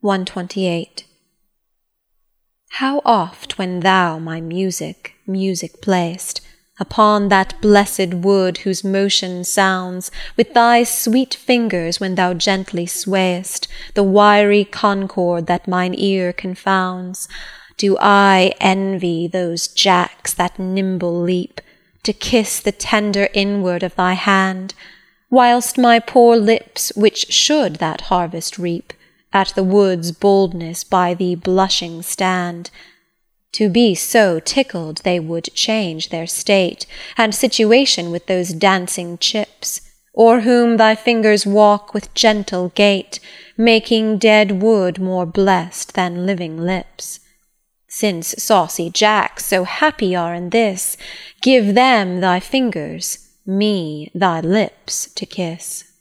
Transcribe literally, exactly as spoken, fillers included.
twenty-eight. How oft when thou my music, music play'st, upon that blessed wood whose motion sounds, with thy sweet fingers when thou gently sway'st the wiry concord that mine ear confounds, do I envy those jacks that nimble leap, to kiss the tender inward of thy hand, whilst my poor lips, which should that harvest reap, at the wood's boldness by thee blushing stand. To be so tickled they would change their state and situation with those dancing chips, o'er whom thy fingers walk with gentle gait, making dead wood more blessed than living lips. Since saucy jacks so happy are in this, give them thy fingers, me thy lips to kiss.